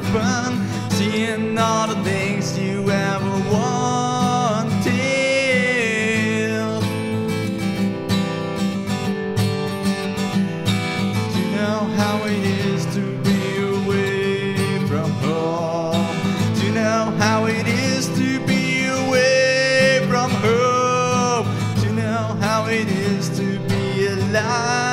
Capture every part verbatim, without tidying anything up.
fun, seeing all the things you ever wanted. Do you know how it is to be away from home? Do you know how it is to be away from home? Do you know how it is to be alive?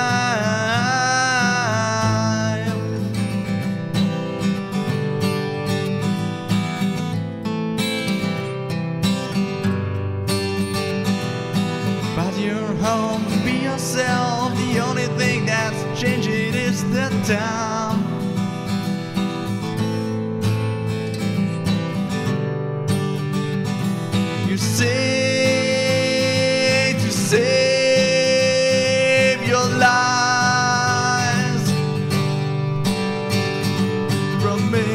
But you're home, be yourself. The only thing that's changing is the time. You say to save your lives from me,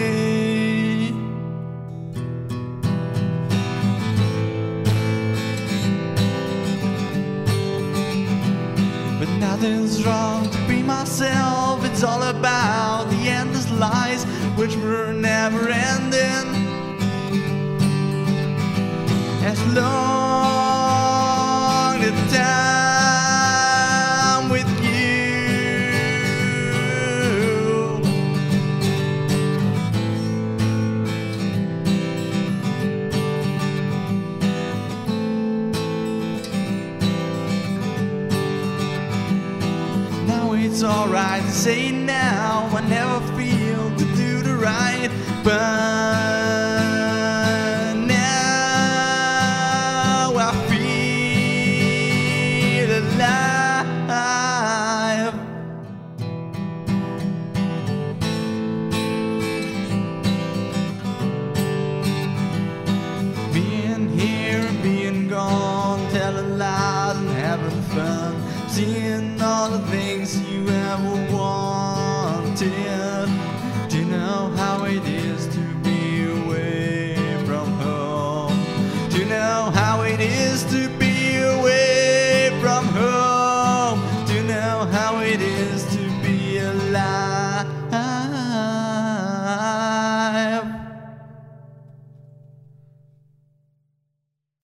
but nothing's wrong to be myself. It's all about the endless lies which were never ending. As long the time with you, now it's alright to say now. I never feel to do the right, but alive. Being here and being gone, telling lies and having fun, seeing all the things you ever wanted. Do you know how it is to be away from home? Do you know how